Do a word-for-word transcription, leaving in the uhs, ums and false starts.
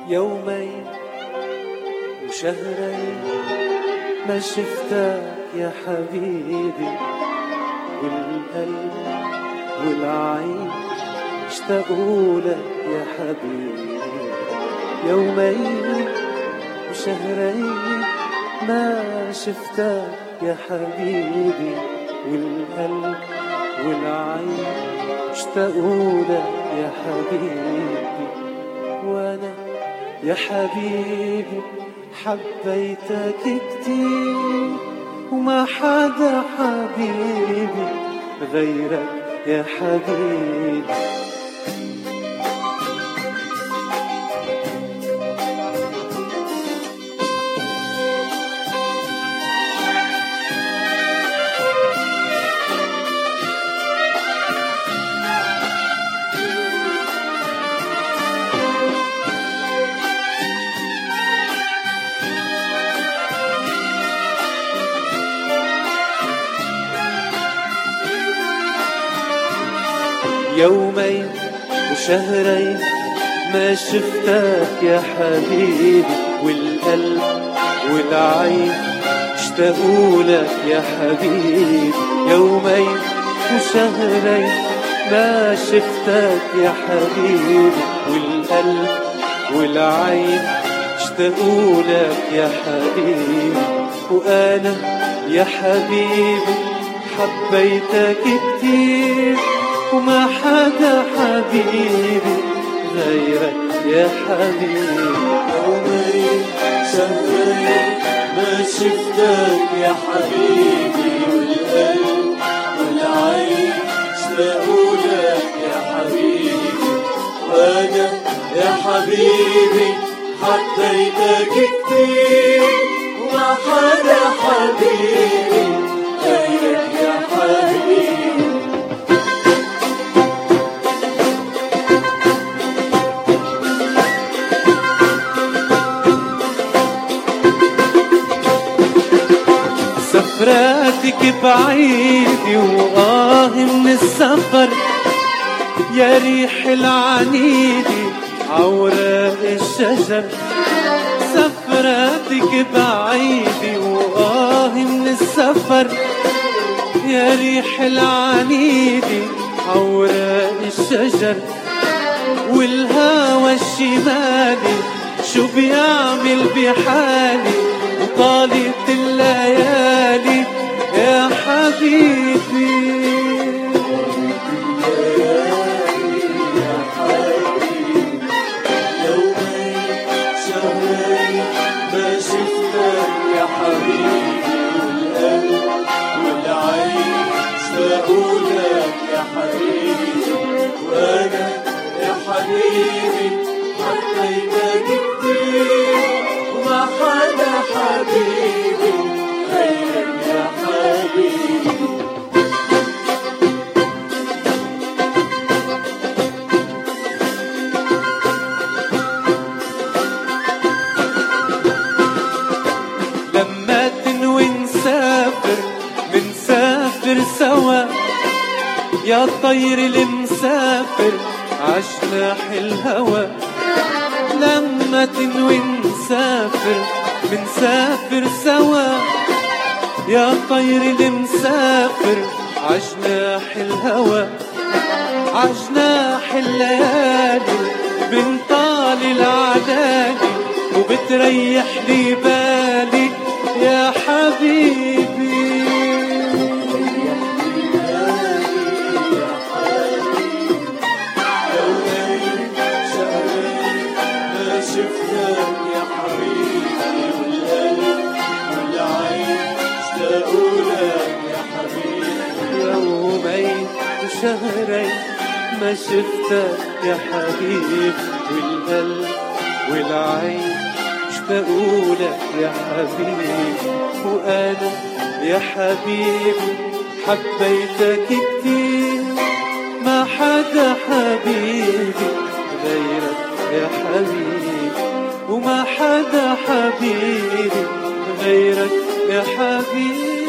يومين وشهرين ما شفتك يا حبيبي، والقلب والعين اشتاقوا لك يا حبيبي. يومين وشهرين ما شفتك يا حبيبي، والقلب والعين اشتاقوا لك يا حبيبي. وانا يا حبيبي حبيتك كتير، وما حدا حبيبي غيرك يا حبيبي. يومين وشهرين ما شفتك يا حبيبي، والقلب والعين اشتاقوا لك يا حبيبي. يومين وشهرين ما شفتك يا حبيبي، والقلب والعين اشتاقوا لك يا حبيبي. وأنا يا حبيبي حبيتك كتير، وما حدا حبيبي غيرك يا حبيبي. يومين شهرين ما شفتك يا حبيبي، والقلب والعين اشتاقوا لك يا حبيبي. وانا يا حبيبي حبيتك كتير، وما حدا حبيبي غيرك يا حبيبي. سفراتك بعيدة وآه من السفر، يا ريح العنيدة عوراق الشجر. سفراتك بعيدة وآه من السفر، يا ريح العنيدة عوراق الشجر. والهوى الشمالي شو بيعمل بحالي، وطالت الليالي يا حبيبي. يا حبيبي يومين شهرين ما شفتك يا حبيبي، والقلب والعين اشتاقوا لك يا حبيبي. وانا يا حبيبي حبيتك كتير، وما حدا حبيبي غيرك يا حبيبي. لما تنوي نسافر منسافر سوا، يا طير المسافر عجناح الهوى. لما تنوي نسافر منسافر سوا، يا طير المسافر عجناح الهوى. عجناح الليالي بنطال العلالي، وبتريح لي بالي يا حبيبي. شفتك يا حبيبي، والقلب والعين اشتاقوا لك يا حبيبي. يومين وشهرين ما شفتك يا حبيبي، والقلب والعين اشتاقوا لك يا حبيبي. وأنا يا حبيبي حبيتك كتير، ما حدا حبيبي غيرك يا حبيبي. وما حدا حبيبي غيرك يا حبيبي.